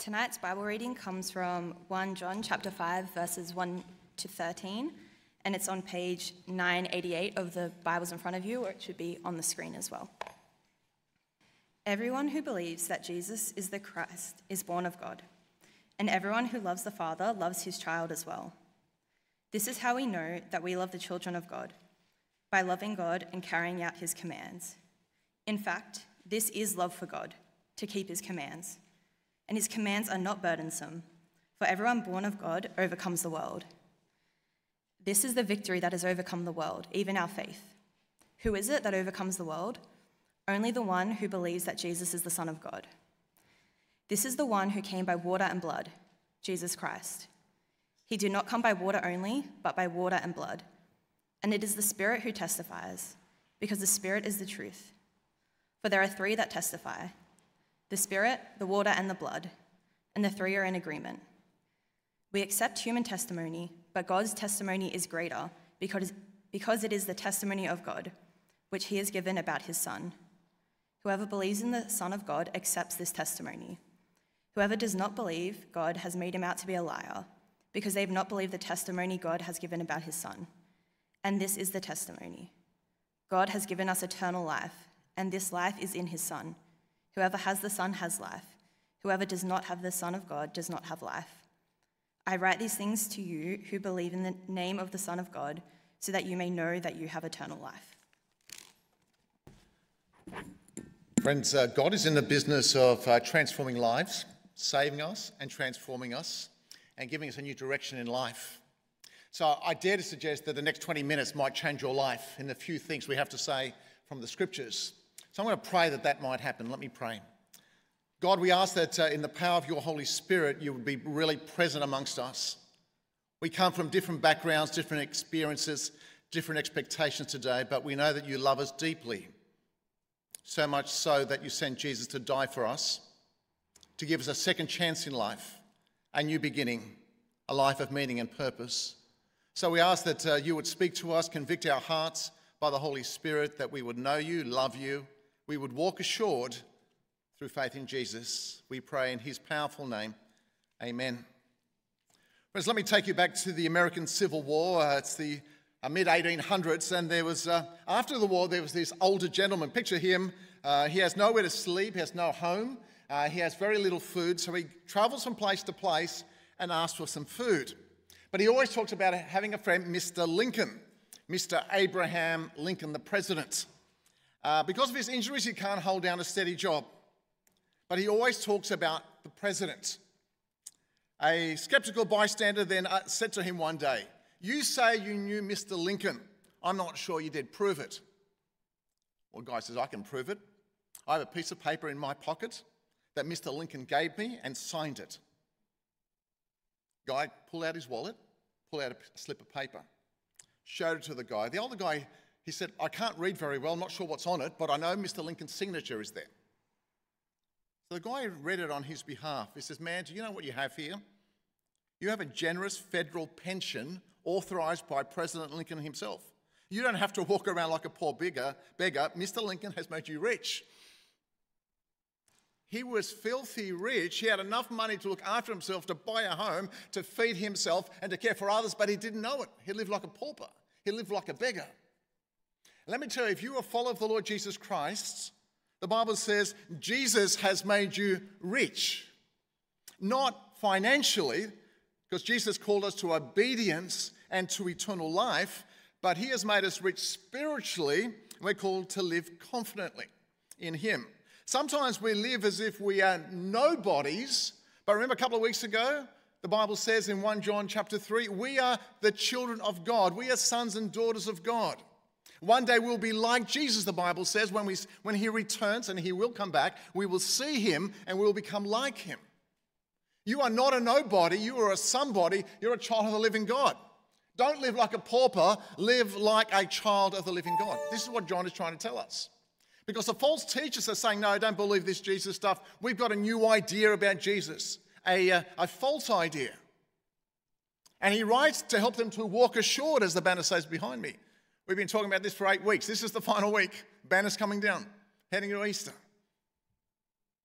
Tonight's Bible reading comes from 1 John chapter 5, verses 1 to 13, and it's on page 988 of the Bibles in front of you, or it should be on the screen as well. Everyone who believes that Jesus is the Christ is born of God, and everyone who loves the Father loves his child as well. This is how we know that we love the children of God, by loving God and carrying out his commands. In fact, this is love for God, to keep his commands. And his commands are not burdensome, for everyone born of God overcomes the world. This is the victory that has overcome the world, even our faith. Who is it that overcomes the world? Only the one who believes that Jesus is the Son of God. This is the one who came by water and blood, Jesus Christ. He did not come by water only, but by water and blood. And it is the Spirit who testifies, because the Spirit is the truth. For there are three that testify: the Spirit, the water, and the blood, and the three are in agreement. We accept human testimony, but God's testimony is greater because it is the testimony of God, which he has given about his Son. Whoever believes in the Son of God accepts this testimony. Whoever does not believe God has made him out to be a liar, because they have not believed the testimony God has given about his Son. And this is the testimony: God has given us eternal life, and this life is in his Son. Whoever has the Son has life. Whoever does not have the Son of God does not have life. I write these things to you who believe in the name of the Son of God, so that you may know that you have eternal life. Friends, God is in the business of transforming lives, saving us and transforming us, and giving us a new direction in life. So I dare to suggest that the next 20 minutes might change your life in the few things we have to say from the scriptures. So I'm going to pray that might happen. Let me pray. God, we ask that in the power of your Holy Spirit, you would be really present amongst us. We come from different backgrounds, different experiences, different expectations today, but we know that you love us deeply. So much so that you sent Jesus to die for us, to give us a second chance in life, a new beginning, a life of meaning and purpose. So we ask that you would speak to us, convict our hearts by the Holy Spirit, that we would know you, love you, we would walk assured through faith in Jesus. We pray in his powerful name. Amen. Friends, let me take you back to the American Civil War. It's the mid-1800s, and there was, after the war, there was this older gentleman. Picture him. He has nowhere to sleep. He has no home. He has very little food, so he travels from place to place and asks for some food. But he always talks about having a friend, Mr. Lincoln, Mr. Abraham Lincoln, the president. Because of his injuries, he can't hold down a steady job. But he always talks about the president. A skeptical bystander then said to him one day, "You say you knew Mr. Lincoln. I'm not sure you did. Prove it." Well, the guy says, "I can prove it. I have a piece of paper in my pocket that Mr. Lincoln gave me and signed it." Guy pulled out his wallet, pulled out a slip of paper, showed it to the guy. The older guy, he said, "I can't read very well, I'm not sure what's on it, but I know Mr. Lincoln's signature is there." So the guy read it on his behalf. He says, "Man, do you know what you have here? You have a generous federal pension authorised by President Lincoln himself. You don't have to walk around like a poor beggar. Mr. Lincoln has made you rich." He was filthy rich. He had enough money to look after himself, to buy a home, to feed himself and to care for others, but he didn't know it. He lived like a pauper. He lived like a beggar. Let me tell you, if you are a follower of the Lord Jesus Christ, the Bible says Jesus has made you rich. Not financially, because Jesus called us to obedience and to eternal life, but he has made us rich spiritually. We're called to live confidently in him. Sometimes we live as if we are nobodies, but remember a couple of weeks ago, the Bible says in 1 John chapter 3, we are the children of God. We are sons and daughters of God. One day we'll be like Jesus, the Bible says, when he returns, and he will come back, we will see him and we will become like him. You are not a nobody, you are a somebody, you're a child of the living God. Don't live like a pauper, live like a child of the living God. This is what John is trying to tell us. Because the false teachers are saying, no, don't believe this Jesus stuff. We've got a new idea about Jesus, a false idea. And he writes to help them to walk assured, as the banner says behind me. We've been talking about this for 8 weeks. This is the final week. Banner's coming down, heading to Easter.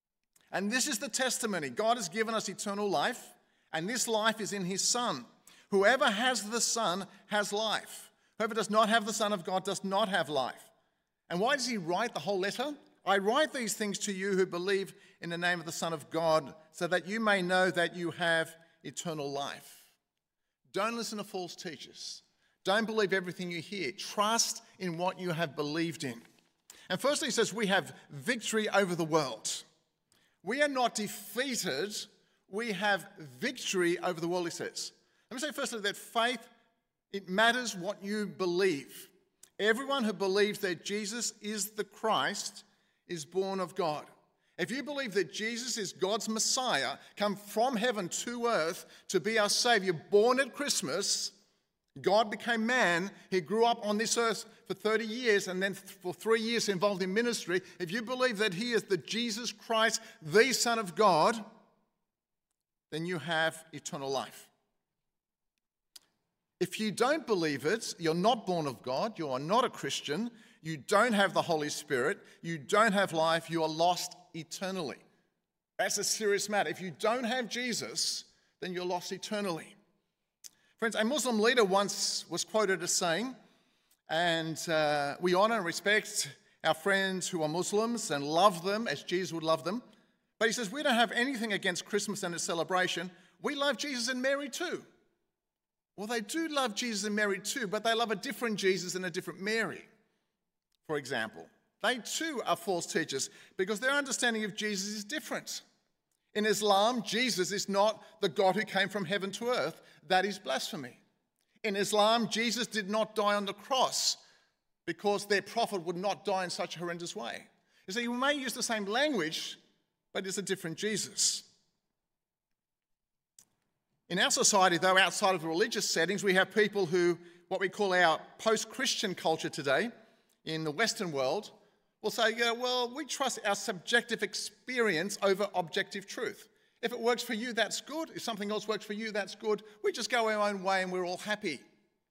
And this is the testimony. God has given us eternal life, and this life is in his Son. Whoever has the Son has life. Whoever does not have the Son of God does not have life. And why does he write the whole letter? I write these things to you who believe in the name of the Son of God, so that you may know that you have eternal life. Don't listen to false teachers. Don't believe everything you hear. Trust in what you have believed in. And firstly, he says we have victory over the world. We are not defeated. We have victory over the world, he says. Let me say firstly that faith, it matters what you believe. Everyone who believes that Jesus is the Christ is born of God. If you believe that Jesus is God's Messiah, come from heaven to earth to be our Savior, born at Christmas, God became man. He grew up on this earth for 30 years and then for 3 years involved in ministry. If you believe that he is the Jesus Christ, the Son of God, then you have eternal life. If you don't believe it, you're not born of God, you are not a Christian, you don't have the Holy Spirit, you don't have life, you are lost eternally. That's a serious matter. If you don't have Jesus, then you're lost eternally. Friends, a Muslim leader once was quoted as saying, and we honour and respect our friends who are Muslims and love them as Jesus would love them, but he says, we don't have anything against Christmas and its celebration. We love Jesus and Mary too. Well, they do love Jesus and Mary too, but they love a different Jesus and a different Mary, for example. They too are false teachers because their understanding of Jesus is different. In Islam, Jesus is not the God who came from heaven to earth. That is blasphemy. In Islam, Jesus did not die on the cross because their prophet would not die in such a horrendous way. You see, we may use the same language, but it's a different Jesus. In our society, though, outside of the religious settings, we have people who, what we call our post-Christian culture today, in the Western world, will say, yeah, well, we trust our subjective experience over objective truth. If it works for you, that's good. If something else works for you, that's good. We just go our own way and we're all happy.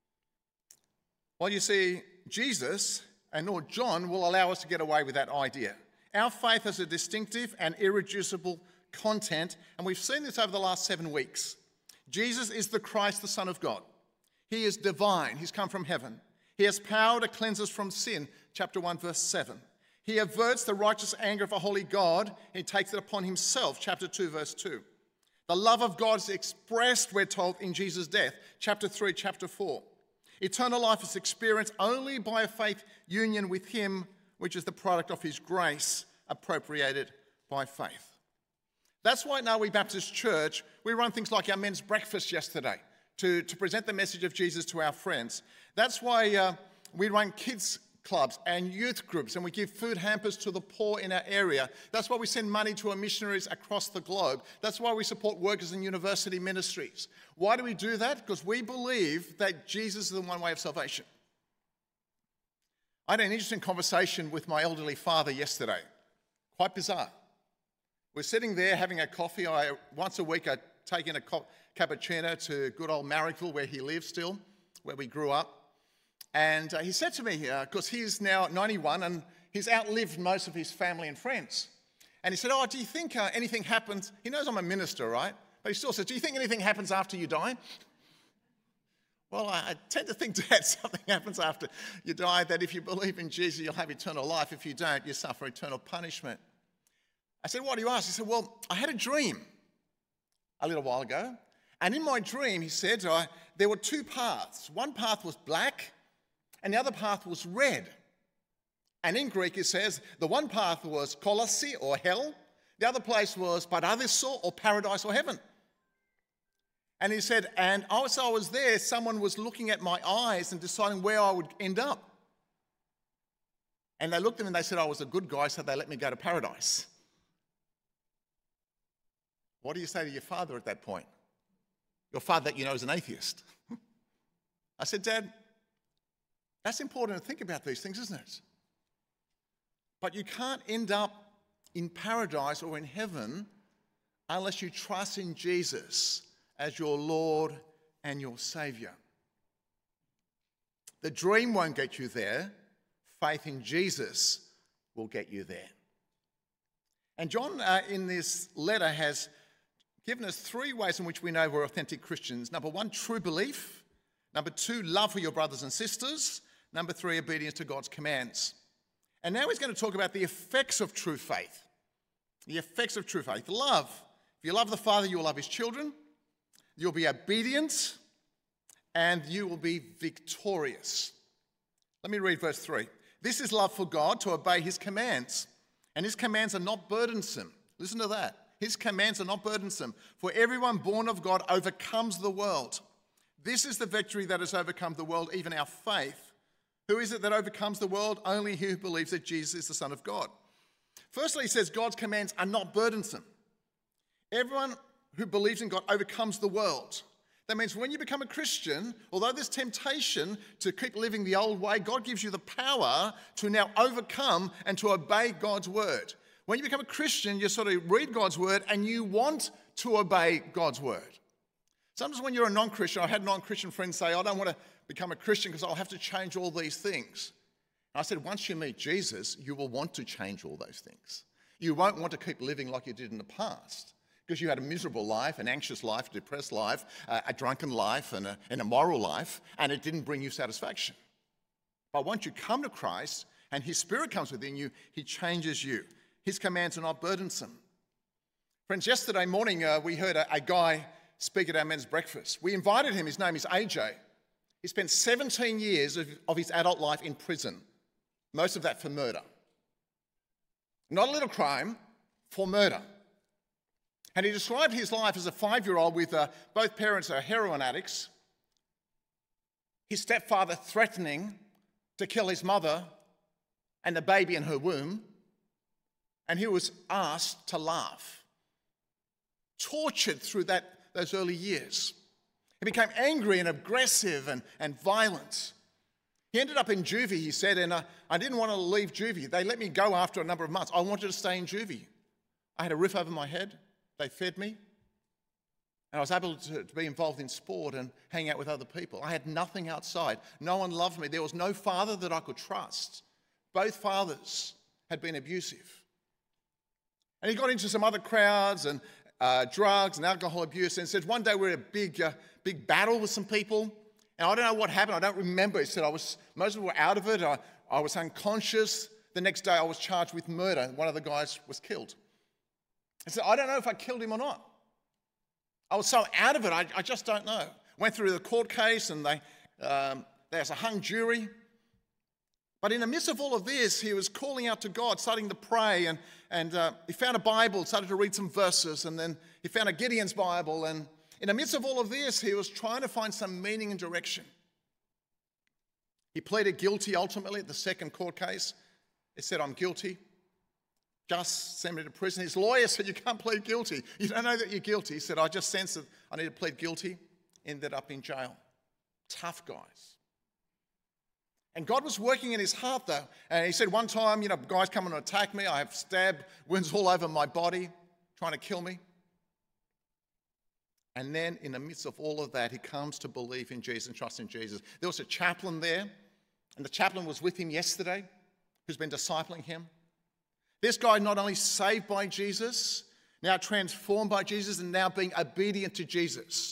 Well, you see, Jesus and nor John will allow us to get away with that idea. Our faith has a distinctive and irreducible content, and we've seen this over the last 7 weeks. Jesus is the Christ, the Son of God. He is divine. He's come from heaven. He has power to cleanse us from sin, chapter 1, verse 7. He averts the righteous anger of a holy God. He takes it upon himself, chapter 2, verse 2. The love of God is expressed, we're told, in Jesus' death, chapter 3, chapter 4. Eternal life is experienced only by a faith union with him, which is the product of his grace, appropriated by faith. That's why at Narwee Baptist Church, we run things like our men's breakfast yesterday to present the message of Jesus to our friends. That's why we run kids clubs and youth groups, and we give food hampers to the poor in our area. That's why we send money to our missionaries across the globe. That's why we support workers in university ministries. Why do we do that? Because we believe that Jesus is the one way of salvation. I had an interesting conversation with my elderly father yesterday. Quite bizarre. We're sitting there having a coffee. Once a week I take in a cappuccino to good old Marrickville, where he lives still, where we grew up. And he said to me, because he's now 91 and he's outlived most of his family and friends. And he said, do you think anything happens? He knows I'm a minister, right? But he still says, do you think anything happens after you die? Well, I tend to think, Dad, something happens after you die, that if you believe in Jesus, you'll have eternal life. If you don't, you suffer eternal punishment. I said, what do you ask? He said, well, I had a dream a little while ago. And in my dream, he said, there were 2 paths. One path was black and the other path was red. And in Greek, it says, the one path was kolossi, or hell. The other place was paradiso, or paradise, or heaven. And he said, and as I was there, someone was looking at my eyes and deciding where I would end up. And they looked at me and they said I was a good guy, so they let me go to paradise. What do you say to your father at that point? Your father that you know is an atheist. I said, Dad, that's important to think about these things, isn't it? But you can't end up in paradise or in heaven unless you trust in Jesus as your Lord and your Saviour. The dream won't get you there. Faith in Jesus will get you there. And John, in this letter, has given us three ways in which we know we're authentic Christians. Number one, true belief. Number two, love for your brothers and sisters. Number three, obedience to God's commands. And now he's going to talk about the effects of true faith. The effects of true faith. Love. If you love the Father, you will love his children. You'll be obedient. And you will be victorious. Let me read verse 3. This is love for God, to obey his commands. And his commands are not burdensome. Listen to that. His commands are not burdensome. For everyone born of God overcomes the world. This is the victory that has overcome the world, even our faith. Who is it that overcomes the world? Only he who believes that Jesus is the Son of God. Firstly, he says God's commands are not burdensome. Everyone who believes in God overcomes the world. That means when you become a Christian, although there's temptation to keep living the old way, God gives you the power to now overcome and to obey God's word. When you become a Christian, you sort of read God's word and you want to obey God's word. Sometimes when you're a non-Christian, I had non-Christian friends say, I don't want to become a Christian because I'll have to change all these things. And I said, once you meet Jesus, you will want to change all those things. You won't want to keep living like you did in the past because you had a miserable life, an anxious life, a depressed life, a drunken life, and an immoral life, and it didn't bring you satisfaction. But once you come to Christ and his Spirit comes within you, he changes you. His commands are not burdensome. Friends, yesterday morning we heard a guy speak at our men's breakfast. We invited him. His name is AJ. He spent 17 years of his adult life in prison, most of that for murder. Not a little crime, for murder. And he described his life as a 5-year-old with both parents are heroin addicts, his stepfather threatening to kill his mother and the baby in her womb, and he was asked to laugh. Tortured through those early years. He became angry and aggressive and violent. He ended up in juvie, he said, and I didn't want to leave juvie. They let me go after a number of months. I wanted to stay in juvie. I had a roof over my head. They fed me. And I was able to be involved in sport and hang out with other people. I had nothing outside. No one loved me. There was no father that I could trust. Both fathers had been abusive. And he got into some other crowds and drugs and alcohol abuse, and said one day we were in a big battle with some people, and I don't know what happened. I don't remember. He said most of us were out of it. I was unconscious. The next day I was charged with murder. One of the guys was killed. He said, I don't know if I killed him or not. I was so out of it, I just don't know. Went through the court case, and there's a hung jury. But in the midst of all of this, he was calling out to God, starting to pray, and he found a Bible, started to read some verses, and then he found a Gideon's Bible, and in the midst of all of this, he was trying to find some meaning and direction. He pleaded guilty ultimately at the second court case. He said, I'm guilty. Just send me to prison. His lawyer said, you can't plead guilty. You don't know that you're guilty. He said, I just sensed that I need to plead guilty. Ended up in jail. Tough guys. And God was working in his heart, though. And he said, one time, guys come and attack me. I have stab wounds all over my body, trying to kill me. And then in the midst of all of that, he comes to believe in Jesus and trust in Jesus. There was a chaplain there, and the chaplain was with him yesterday, who's been discipling him. This guy not only saved by Jesus, now transformed by Jesus, and now being obedient to Jesus.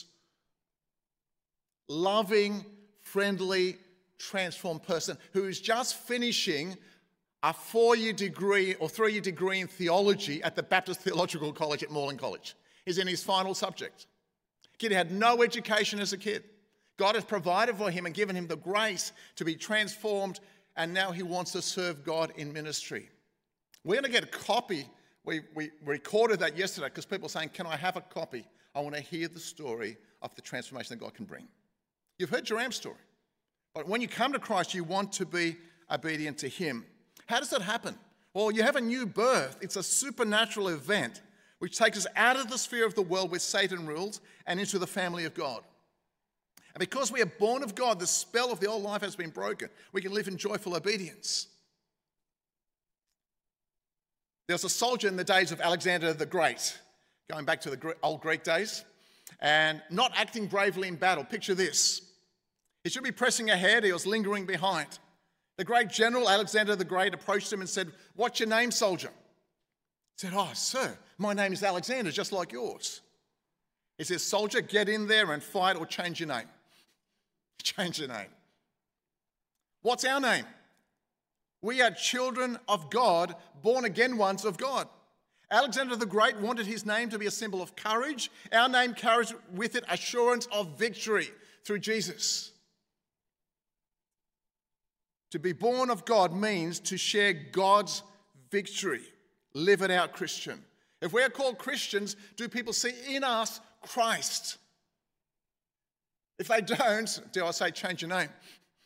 Loving, friendly, transformed person who is just finishing a 4-year degree or 3-year degree in theology at the Baptist Theological College at Moreland College. He's in his final subject. Kid had no education as a kid. God has provided for him and given him the grace to be transformed, and now he wants to serve God in ministry. We're going to get a copy. We recorded that yesterday because people were saying, can I have a copy? I want to hear the story of the transformation that God can bring. You've heard Joram's story. But when you come to Christ, you want to be obedient to him. How does that happen? Well, you have a new birth. It's a supernatural event which takes us out of the sphere of the world where Satan rules and into the family of God. And because we are born of God, the spell of the old life has been broken. We can live in joyful obedience. There was a soldier in the days of Alexander the Great, going back to the old Greek days, and not acting bravely in battle. Picture this. He should be pressing ahead. He was lingering behind. The great general, Alexander the Great, approached him and said, "What's your name, soldier?" said, "Oh, sir, my name is Alexander, just like yours." He says, "Soldier, get in there and fight or change your name." Change your name. What's our name? We are children of God, born again ones of God. Alexander the Great wanted his name to be a symbol of courage. Our name carries with it assurance of victory through Jesus. To be born of God means to share God's victory. Live it out, Christian. If we're called Christians, do people see in us Christ? If they don't, dare I say, change your name.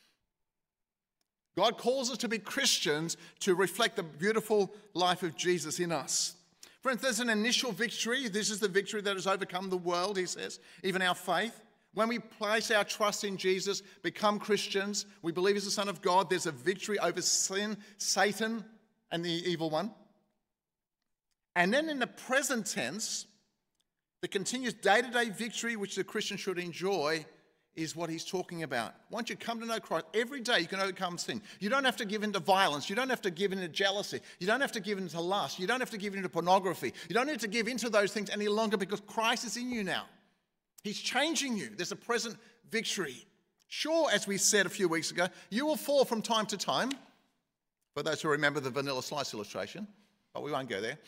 God calls us to be Christians to reflect the beautiful life of Jesus in us. Friends, there's an initial victory. This is the victory that has overcome the world, he says, even our faith. When we place our trust in Jesus, become Christians, we believe he's the Son of God, there's a victory over sin, Satan, and the evil one. And then in the present tense, the continuous day-to-day victory which the Christian should enjoy is what he's talking about. Once you come to know Christ, every day you can overcome sin. You don't have to give in to violence. You don't have to give in to jealousy. You don't have to give in to lust. You don't have to give in to pornography. You don't need to give in to those things any longer because Christ is in you now. He's changing you. There's a present victory. Sure, as we said a few weeks ago, you will fall from time to time. For those who remember the vanilla slice illustration, but we won't go there.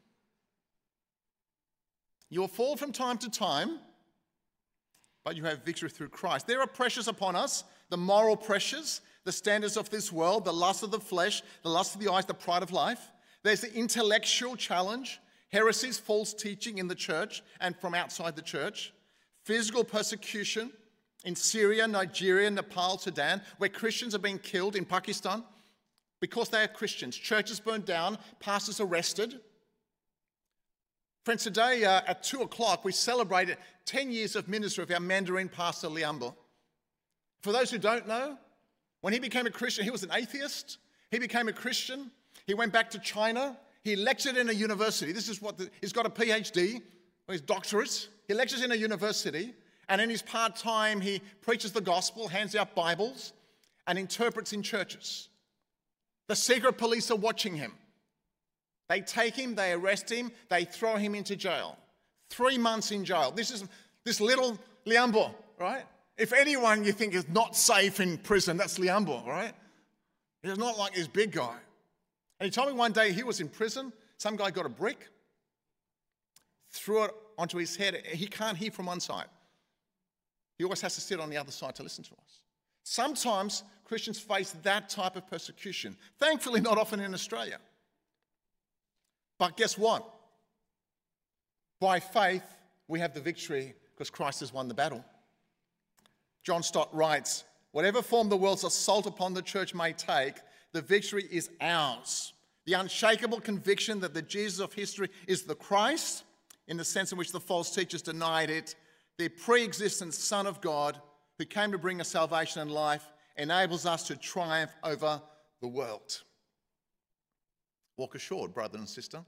You will fall from time to time, but you have victory through Christ. There are pressures upon us, the moral pressures, the standards of this world, the lust of the flesh, the lust of the eyes, the pride of life. There's the intellectual challenge, heresies, false teaching in the church and from outside the church. Physical persecution in Syria, Nigeria, Nepal, Sudan, where Christians are being killed in Pakistan because they are Christians. Churches burned down, pastors arrested. Friends, today at 2 o'clock, we celebrated 10 years of ministry of our Mandarin pastor, Liambo. For those who don't know, when he became a Christian, he was an atheist. He became a Christian. He went back to China. He lectured in a university. This is what he's got a PhD, or his doctorate. He lectures in a university, and in his part-time, he preaches the gospel, hands out Bibles, and interprets in churches. The secret police are watching him. They take him, they arrest him, they throw him into jail. 3 months in jail. This is this little Liambo, right? If anyone you think is not safe in prison, that's Liambo, right? He's not like this big guy. And he told me one day he was in prison, some guy got a brick, threw it onto his head. He can't hear from one side. He always has to sit on the other side to listen to us. Sometimes Christians face that type of persecution. Thankfully, not often in Australia. But guess what? By faith, we have the victory because Christ has won the battle. John Stott writes, "Whatever form the world's assault upon the church may take, the victory is ours. The unshakable conviction that the Jesus of history is the Christ, in the sense in which the false teachers denied it, the pre-existent Son of God who came to bring us salvation and life, enables us to triumph over the world." Walk assured, brother and sister.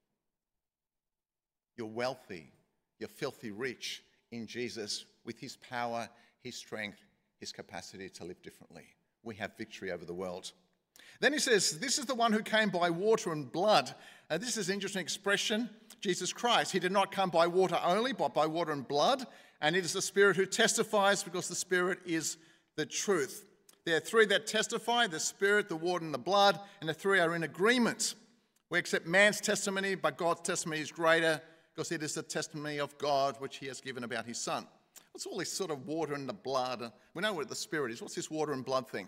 You're wealthy, you're filthy rich in Jesus with his power, his strength, his capacity to live differently. We have victory over the world. Then he says, this is the one who came by water and blood. This is an interesting expression, Jesus Christ. He did not come by water only, but by water and blood. And it is the Spirit who testifies because the Spirit is the truth. There are three that testify, the Spirit, the water, and the blood, and the three are in agreement. We accept man's testimony, but God's testimony is greater because it is the testimony of God which he has given about his Son. What's all this sort of water and the blood? We know what the Spirit is. What's this water and blood thing?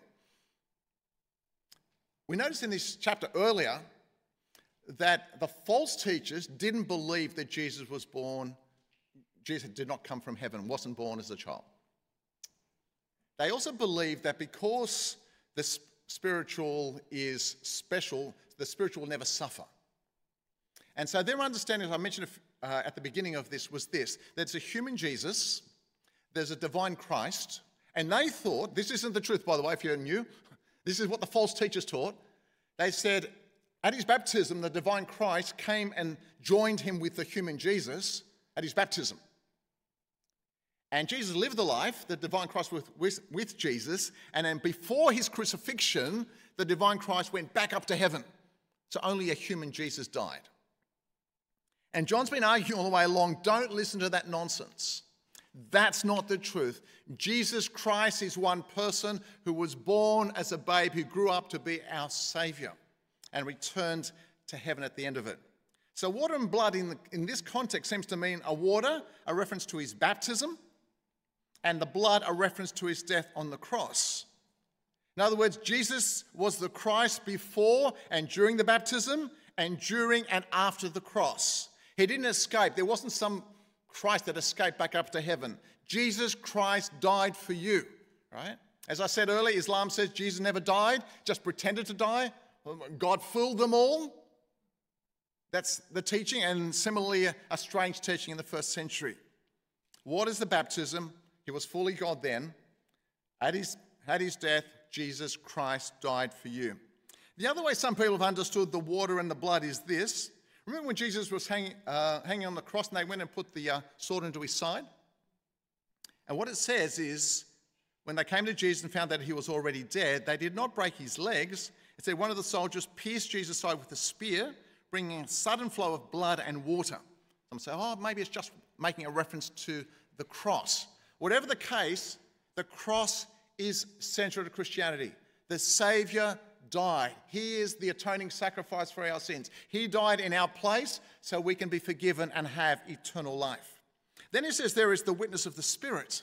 We noticed in this chapter earlier that the false teachers didn't believe that Jesus was born. Jesus did not come from heaven, wasn't born as a child. They also believed that because the spiritual is special, the spiritual will never suffer. And so their understanding, as I mentioned at the beginning of this, was this: there's a human Jesus, there's a divine Christ, and they thought, this isn't the truth, by the way, if you're new, this is what the false teachers taught. They said, at his baptism, the divine Christ came and joined him with the human Jesus at his baptism. And Jesus lived the life, the divine Christ with Jesus, and then before his crucifixion, the divine Christ went back up to heaven. So only a human Jesus died. And John's been arguing all the way along, don't listen to that nonsense. That's not the truth. Jesus Christ is one person who was born as a babe, who grew up to be our Saviour and returned to heaven at the end of it. So water and blood in this context seems to mean a reference to his baptism, and the blood, a reference to his death on the cross. In other words, Jesus was the Christ before and during the baptism, and during and after the cross. He didn't escape. There wasn't some Christ that escaped back up to heaven. Jesus Christ died for you, right? As I said earlier, Islam says Jesus never died, just pretended to die. God fooled them all. That's the teaching, and similarly, a strange teaching in the first century. What is the baptism? He was fully God then. At his death, Jesus Christ died for you. The other way some people have understood the water and the blood is this. Remember when Jesus was hanging on the cross and they went and put the sword into his side? And what it says is, when they came to Jesus and found that he was already dead, they did not break his legs. It said one of the soldiers pierced Jesus' side with a spear, bringing a sudden flow of blood and water. Some say, oh, maybe it's just making a reference to the cross. Whatever the case, the cross is central to Christianity. The Saviour died. He is the atoning sacrifice for our sins. He died in our place so we can be forgiven and have eternal life. Then he says there is the witness of the Spirit.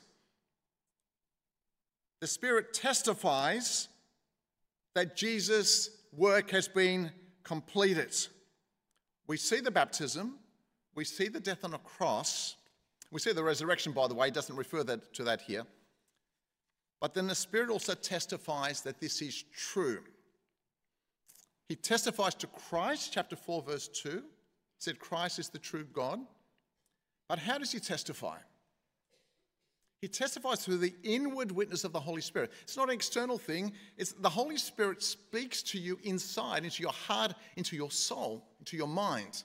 The Spirit testifies that Jesus' work has been completed. We see the baptism, we see the death on a cross, we see the resurrection, by the way, it doesn't refer to that here. But then the Spirit also testifies that this is true. He testifies to Christ, chapter 4, verse 2. It said Christ is the true God. But how does he testify? He testifies through the inward witness of the Holy Spirit. It's not an external thing. It's the Holy Spirit speaks to you inside, into your heart, into your soul, into your mind.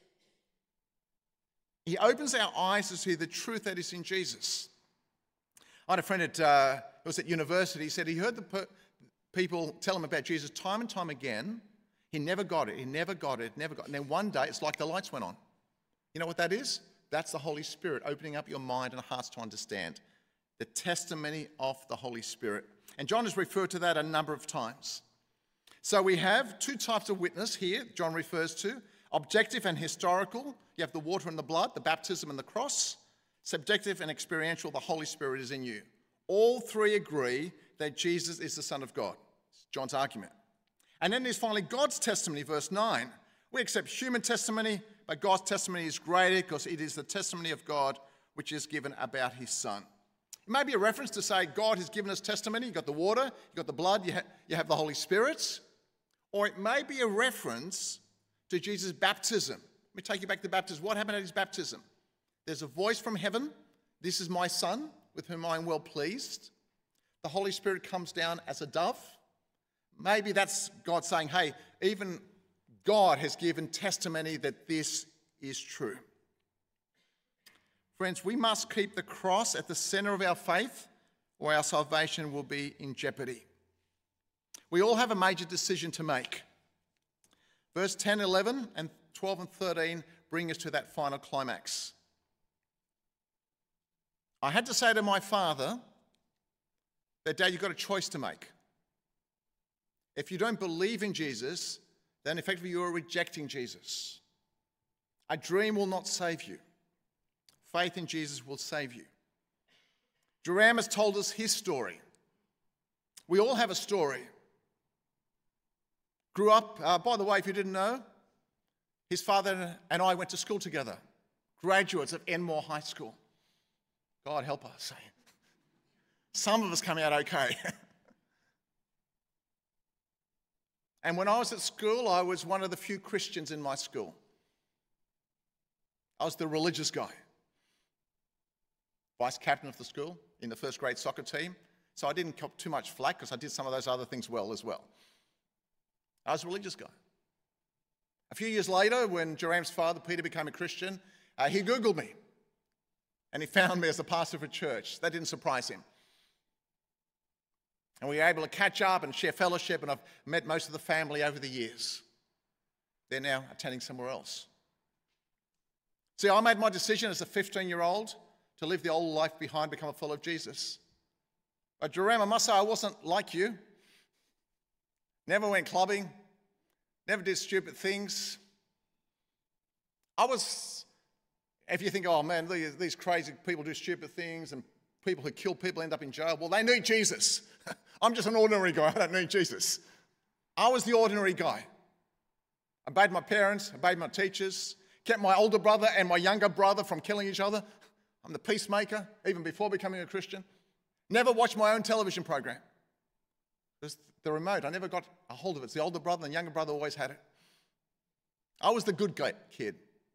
He opens our eyes to see the truth that is in Jesus. I had a friend who was at university. He said he heard the people tell him about Jesus time and time again. He never got it. He never got it. Never got it. And then one day, it's like the lights went on. You know what that is? That's the Holy Spirit opening up your mind and hearts to understand. The testimony of the Holy Spirit. And John has referred to that a number of times. So we have two types of witness here John refers to. Objective and historical. You have the water and the blood, the baptism and the cross. Subjective and experiential, the Holy Spirit is in you. All three agree that Jesus is the Son of God. It's John's argument. And then there's finally God's testimony, verse 9. We accept human testimony, but God's testimony is greater because it is the testimony of God which is given about his Son. It may be a reference to say God has given us testimony. You've got the water, you've got the blood, you have the Holy Spirit. Or it may be a reference to Jesus' baptism. Let me take you back to baptism. What happened at his baptism? There's a voice from heaven. This is my Son, with whom I am well pleased. The Holy Spirit comes down as a dove. Maybe that's God saying, hey, even God has given testimony that this is true. Friends, we must keep the cross at the center of our faith or our salvation will be in jeopardy. We all have a major decision to make. Verse 10, 11, and 12 and 13 bring us to that final climax. I had to say to my father that, Dad, you've got a choice to make. If you don't believe in Jesus, then effectively you are rejecting Jesus. A dream will not save you. Faith in Jesus will save you. Joram has told us his story. We all have a story. Grew up, by the way, if you didn't know, his father and I went to school together. Graduates of Enmore High School. God help us. Some of us come out okay. And when I was at school, I was one of the few Christians in my school. I was the religious guy. Vice captain of the school in the first grade soccer team. So I didn't cop too much flack because I did some of those other things well as well. I was a religious guy. A few years later, when Joram's father, Peter, became a Christian, he Googled me. And he found me as a pastor of a church. That didn't surprise him. And we were able to catch up and share fellowship, and I've met most of the family over the years. They're now attending somewhere else. See, I made my decision as a 15-year-old to leave the old life behind, become a follower of Jesus. But Jerome, I must say I wasn't like you. Never went clubbing, never did stupid things. If you think, oh man, these crazy people do stupid things and people who kill people end up in jail, well, they need Jesus. I'm just an ordinary guy, I don't need Jesus. I was the ordinary guy. I obeyed my parents, obeyed my teachers, kept my older brother and my younger brother from killing each other. I'm the peacemaker, even before becoming a Christian. Never watched my own television program. There's the remote, I never got a hold of it. The older brother and younger brother always had it. I was the good kid.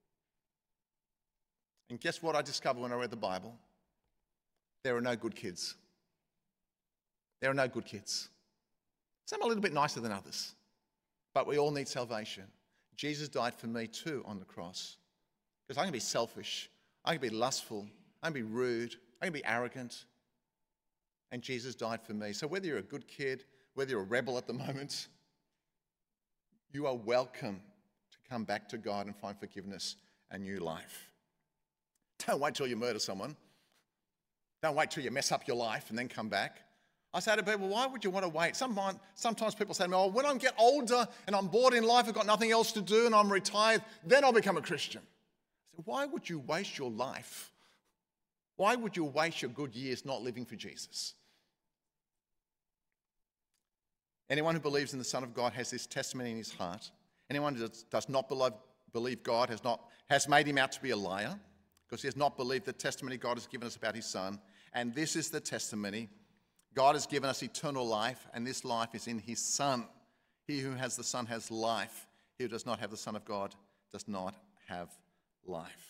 And guess what I discovered when I read the Bible? There are no good kids. There are no good kids. Some are a little bit nicer than others, but we all need salvation. Jesus died for me too on the cross, because I can be selfish, I can be lustful, I can be rude, I can be arrogant, and Jesus died for me. So whether you're a good kid, whether you're a rebel at the moment, you are welcome to come back to God and find forgiveness and new life. Don't wait till you murder someone. Don't wait till you mess up your life and then come back. I say to people, why would you want to wait? Sometimes people say to me, oh, when I get older and I'm bored in life, I've got nothing else to do and I'm retired, then I'll become a Christian. I say, why would you waste your life? Why would you waste your good years not living for Jesus? Anyone who believes in the Son of God has this testimony in his heart. Anyone who does not believe God has made him out to be a liar, because he has not believed the testimony God has given us about his Son. And this is the testimony. God has given us eternal life, and this life is in his Son. He who has the Son has life. He who does not have the Son of God does not have life.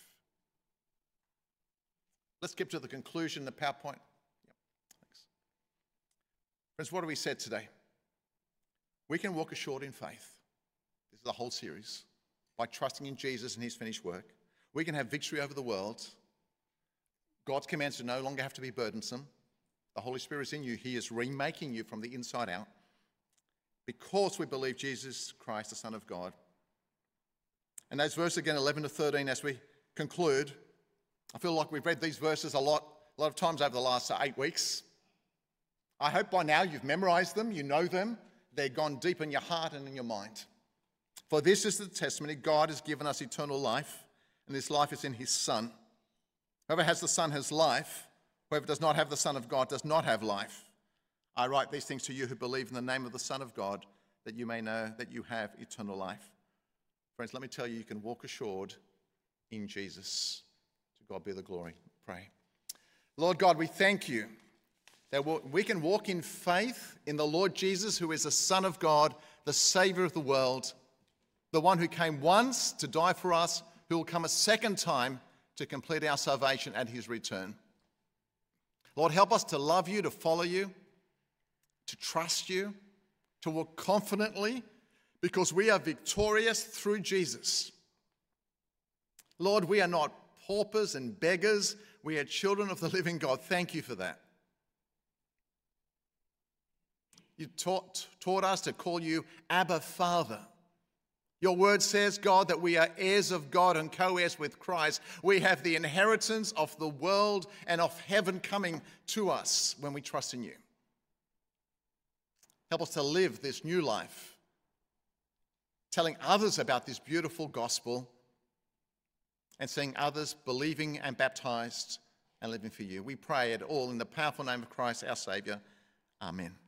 Let's skip to the conclusion, the PowerPoint. Yep, thanks. Friends, what have we said today? We can walk assured in faith. This is the whole series. By trusting in Jesus and his finished work, we can have victory over the world. God's commands do no longer have to be burdensome. The Holy Spirit is in you. He is remaking you from the inside out, because we believe Jesus Christ, the Son of God. And those verses again, 11 to 13, as we conclude, I feel like we've read these verses a lot of times over the last 8 weeks. I hope by now you've memorized them, you know them. They're gone deep in your heart and in your mind. For this is the testimony: God has given us eternal life, and this life is in his Son. Whoever has the Son has life. Whoever does not have the Son of God does not have life. I write these things to you who believe in the name of the Son of God, that you may know that you have eternal life. Friends, let me tell you, you can walk assured in Jesus. To God be the glory. Pray. Lord God, we thank you that we can walk in faith in the Lord Jesus, who is the Son of God, the Saviour of the world, the one who came once to die for us, who will come a second time to complete our salvation at his return. Lord, help us to love you, to follow you, to trust you, to walk confidently, because we are victorious through Jesus. Lord, we are not paupers and beggars. We are children of the living God. Thank you for that. You taught us to call you Abba, Father. Your word says, God, that we are heirs of God and co-heirs with Christ. We have the inheritance of the world and of heaven coming to us when we trust in you. Help us to live this new life, telling others about this beautiful gospel and seeing others believing and baptized and living for you. We pray it all in the powerful name of Christ, our Saviour. Amen.